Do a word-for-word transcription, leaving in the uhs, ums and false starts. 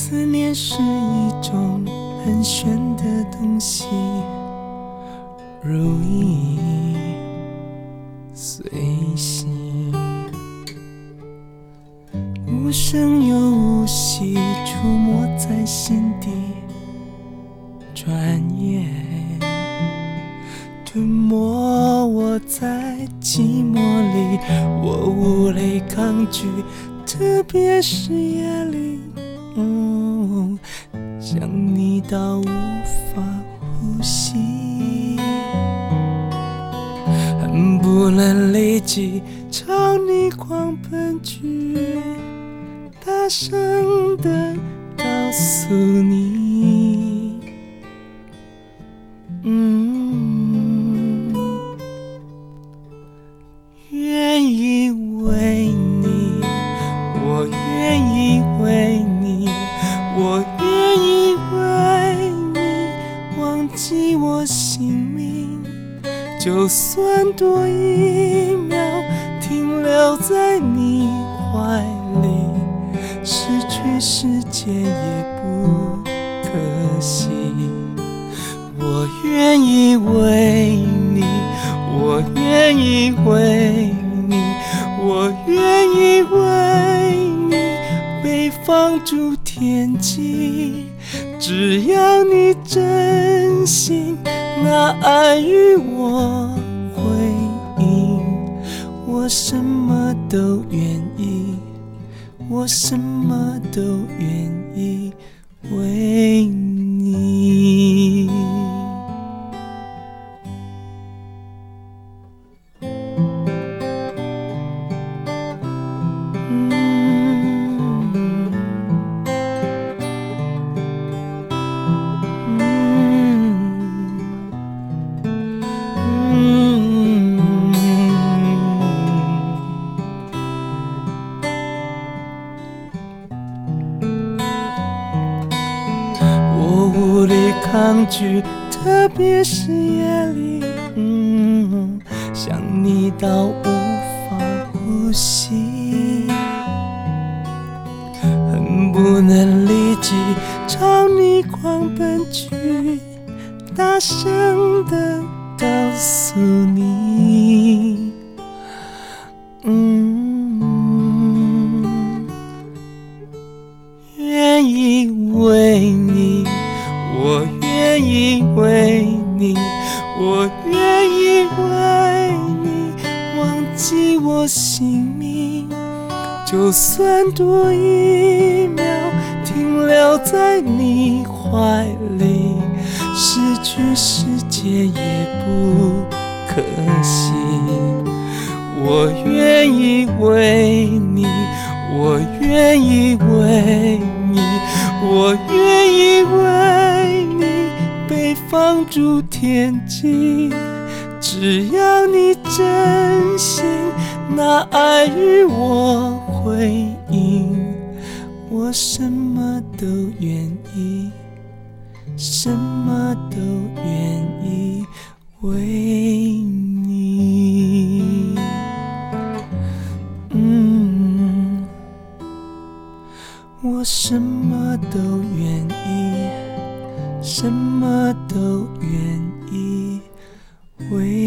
思念是一种很玄的东西，如影随形，无声又无息，出没在心底，转眼吞没我在寂寞里，我无力抗拒，特别是夜里，嗯，想你到无法呼吸，恨不能立即朝你狂奔去，大声地告诉你，嗯，愿意为你，我愿意为你，我愿意为你忘记我姓名，就算多一秒停留在你怀里，失去世界也不可惜。我愿意为你，我愿意为你，我愿意为你被放逐天际，只要你真心拿爱与我回应，我什么都愿意，我什么都愿意为你。抗拒，特别是夜里，嗯，想你到无法呼吸，恨不能立即朝你狂奔去，大声地告诉你，嗯，愿意为你，我愿意为你，我愿意为你忘记我姓名，就算多一秒停留在你怀里，失去世界也不可惜。我愿意为你，我愿意为你，我愿意为你被放逐天际，只要你真心拿爱与我回应，我什么都愿意，什么都愿意为你。嗯，我什么都愿意，什么都愿意为